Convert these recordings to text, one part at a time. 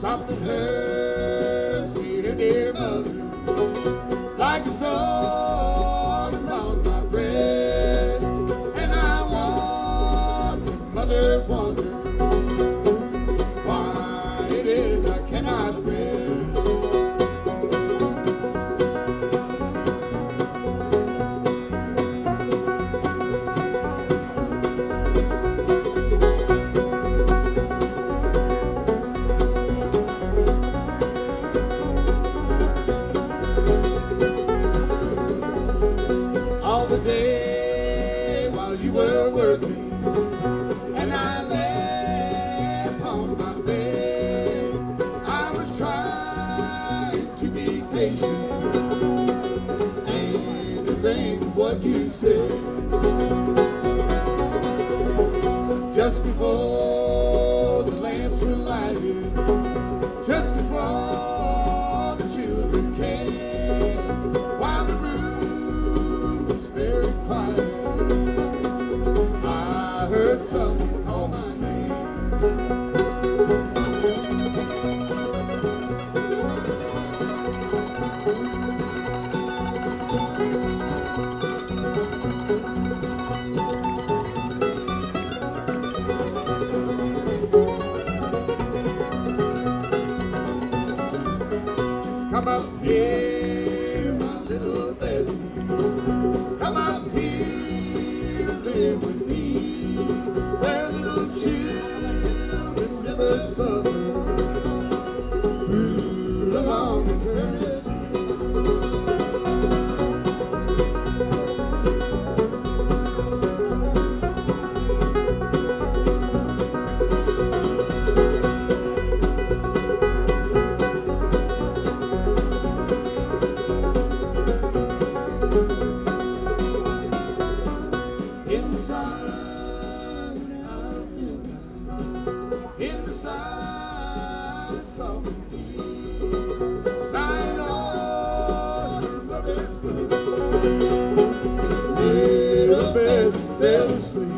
Something hurts me, dear mother, like a storm upon my breast. And I wonder, mother, wonder why it is I cannot rest. All the day while you were working, and I lay upon my bed, I was trying to be patient and to think of what you said. Just before the lamps were lighted, just before the children came, while the room was very quiet, I heard someone call my name. Come up here, my little Bessie. Come up here and live with me, where little children never suffer through the long eternity. In the sun, in the silence of the deep, lying on her mother's bosom, little Bessie fell asleep.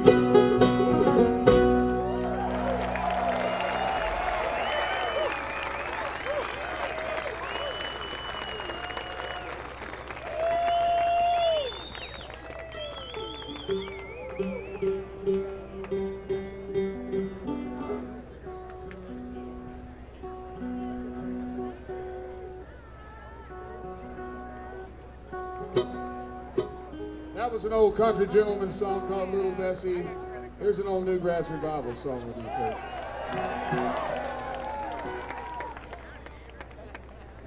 That was an old country gentleman song called Little Bessie. Here's an old Newgrass Revival song. What do you think?